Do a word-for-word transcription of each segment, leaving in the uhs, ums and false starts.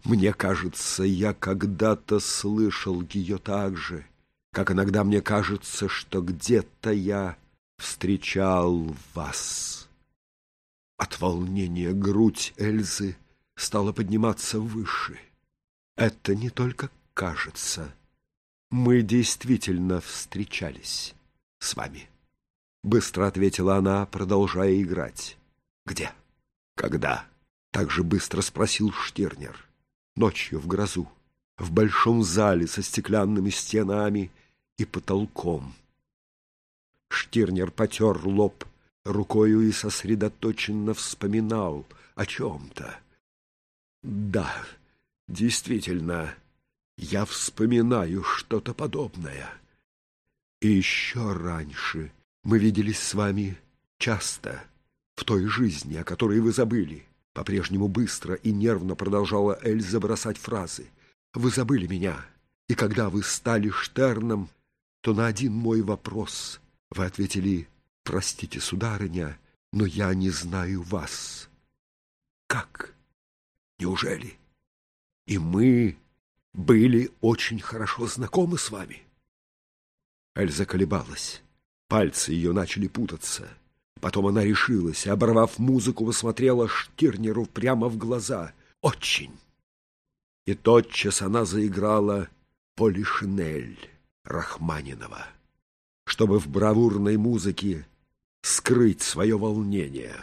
Мне кажется, я когда-то слышал ее так же, как иногда мне кажется, что где-то я встречал вас. От волнения грудь Эльзы стала подниматься выше. Это не только кажется. Мы действительно встречались с вами. Быстро ответила она, продолжая играть. Где? Когда? Так же быстро спросил Штирнер. Ночью в грозу, в большом зале со стеклянными стенами и потолком. Штирнер потер лоб рукою и сосредоточенно вспоминал о чем-то. Да, действительно, я вспоминаю что-то подобное. И еще раньше мы виделись с вами часто, в той жизни, о которой вы забыли. По-прежнему быстро и нервно продолжала Эльза бросать фразы. Вы забыли меня, и когда вы стали Штерном, то на один мой вопрос вы ответили: «Простите, сударыня, но я не знаю вас». Как? Неужели? И мы были очень хорошо знакомы с вами? Эльза колебалась. Пальцы ее начали путаться. Потом она решилась и, оборвав музыку, посмотрела Штирнеру прямо в глаза. Очень. И тотчас она заиграла «Полишинель» Рахманинова, чтобы в бравурной музыке скрыть свое волнение.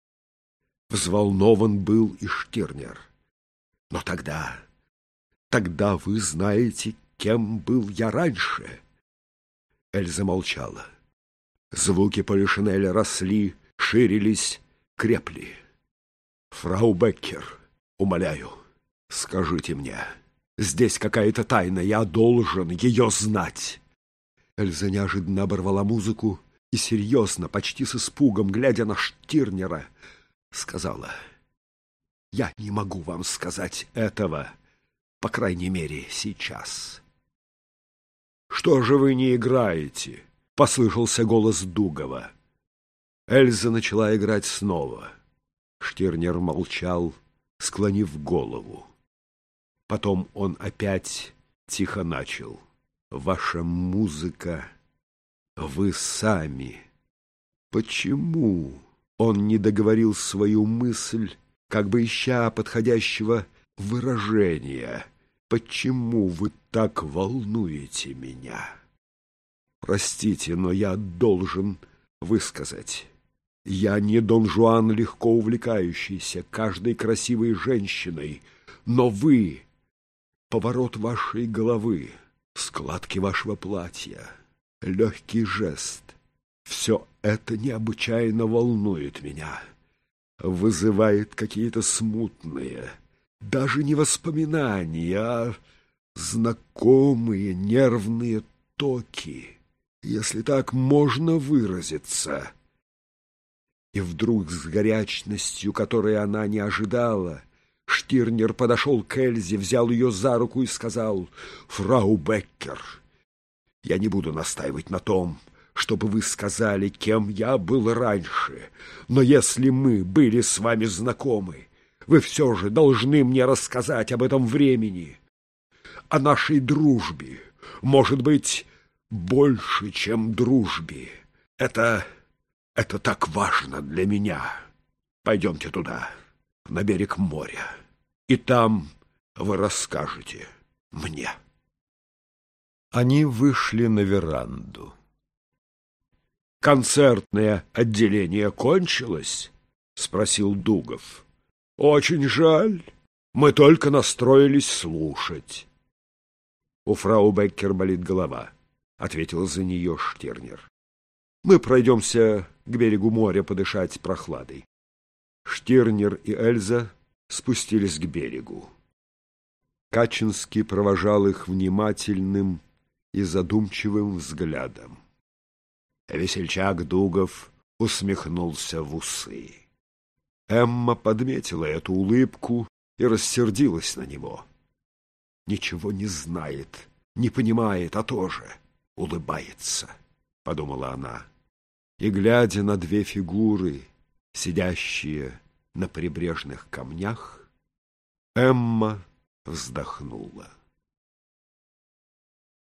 Взволнован был и Штирнер. Но тогда, тогда вы знаете, кем был я раньше? Эльза молчала. Звуки полишинеля росли, ширились, крепли. Фрау Беккер, умоляю, скажите мне, здесь какая-то тайна, я должен ее знать. Эльза неожиданно оборвала музыку и серьезно, почти с испугом, глядя на Штирнера, сказала: «Я не могу вам сказать этого, по крайней мере, сейчас». «Что же вы не играете?» — послышался голос Дугова. Эльза начала играть снова. Штирнер молчал, склонив голову. Потом он опять тихо начал: «Ваша музыка, вы сами». Почему он не договорил свою мысль, как бы ища подходящего выражения? Почему вы так волнуете меня? Простите, но я должен высказать. Я не Дон Жуан, легко увлекающийся каждой красивой женщиной, но вы, поворот вашей головы, складки вашего платья, легкий жест — все это необычайно волнует меня, вызывает какие-то смутные, даже не воспоминания, а знакомые нервные токи, если так можно выразиться. И вдруг с горячностью, которой она не ожидала, Штирнер подошел к Эльзе, взял ее за руку и сказал: «Фрау Беккер, я не буду настаивать на том, чтобы вы сказали, кем я был раньше, но если мы были с вами знакомы, вы все же должны мне рассказать об этом времени, о нашей дружбе, может быть, больше, чем дружбе. Это, это так важно для меня. Пойдемте туда, на берег моря, и там вы расскажете мне». Они вышли на веранду. «Концертное отделение кончилось?» — спросил Дугов. «Очень жаль. Мы только настроились слушать». «У фрау Беккер болит голова», — ответил за нее Штирнер. «Мы пройдемся к берегу моря подышать прохладой». Штирнер и Эльза спустились к берегу. Качинский провожал их внимательным и задумчивым взглядом. Весельчак Дугов усмехнулся в усы. Эмма подметила эту улыбку и рассердилась на него. «Ничего не знает, не понимает, а тоже улыбается», — подумала она. И, глядя на две фигуры, сидящие на прибрежных камнях, Эмма вздохнула.